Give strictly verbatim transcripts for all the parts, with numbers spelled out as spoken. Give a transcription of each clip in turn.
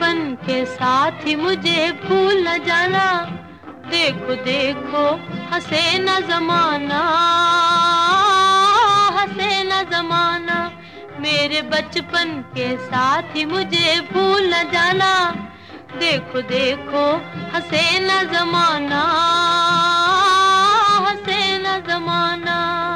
बचपन के साथ ही मुझे भूल न जाना। देखो देखो हंसे न जमाना, हंसे न जमाना। मेरे बचपन के साथ ही मुझे भूल न जाना। देखो देखो हंसे न जमाना, हंसे न जमाना।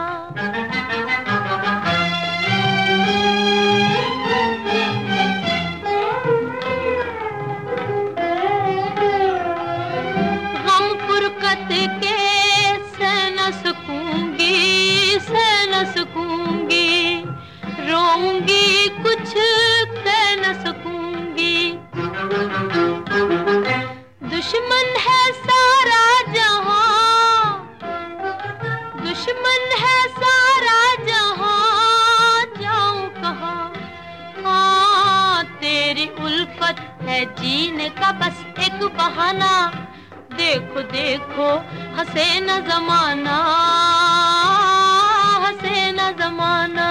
के सह न सकूंगी, सह न सकूंगी, रोऊंगी कुछ कह न सकूंगी। दुश्मन है सारा जहां, दुश्मन है सारा जहां, जाऊं कहां। हाँ तेरी उल्फत है जीने का बस एक बहाना। देखो देखो हंसे न जमाना, हंसे न जमाना।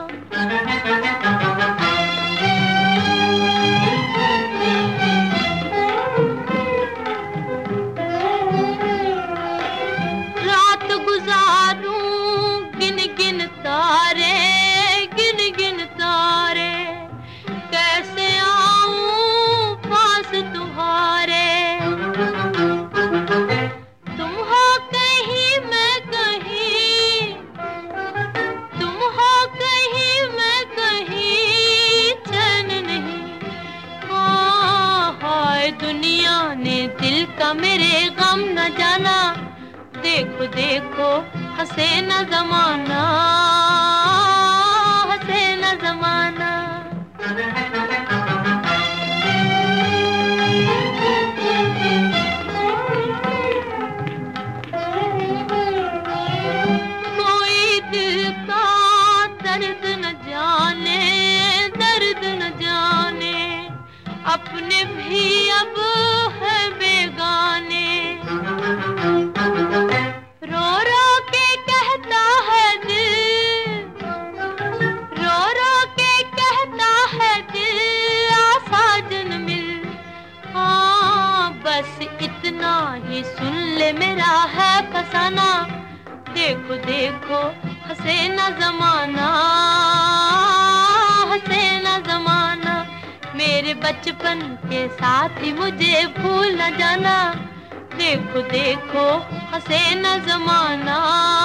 रात गुजारूं गिन गिन तारे, गिन गिन तारे। कैसे आऊं पास तुम्हारे। दुनिया ने दिल का मेरे गम न जाना। देखो देखो हंसे न जमाना, हंसे न जमाना। कोई दिल का दर्द न जाने, दर्द न जाने। अपने भी अब है बेगाने। रो रो के कहता है दिल, रो रो के कहता है दिल, आ साजन मिल। हाँ बस इतना ही सुन ले मेरा है फसाना। देखो देखो हंसे न जमाना, हंसे न जमाना। मेरे बचपन के साथ ही मुझे भूल न जाना। देखो देखो हंसे न जमाना।